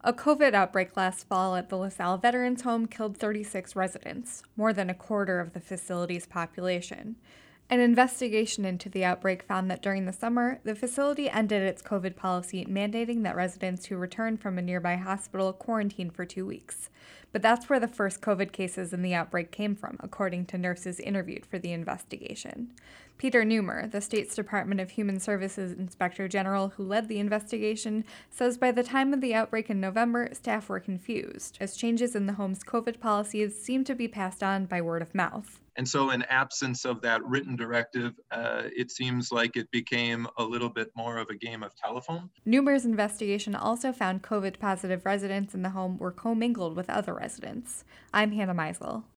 A COVID outbreak last fall at the LaSalle Veterans Home killed 36 residents, more than a quarter of the facility's population. An investigation into the outbreak found that during the summer, the facility ended its COVID policy mandating that residents who returned from a nearby hospital quarantine for 2 weeks. But that's where the first COVID cases in the outbreak came from, according to nurses interviewed for the investigation. Peter Neumer, the state's Department of Human Services Inspector General who led the investigation, says by the time of the outbreak in November, staff were confused, as changes in the home's COVID policies seemed to be passed on by word of mouth. And so in absence of that written directive, it seems like it became a little bit more of a game of telephone. Neumer's investigation also found COVID-positive residents in the home were commingled with other residents. I'm Hannah Meisel.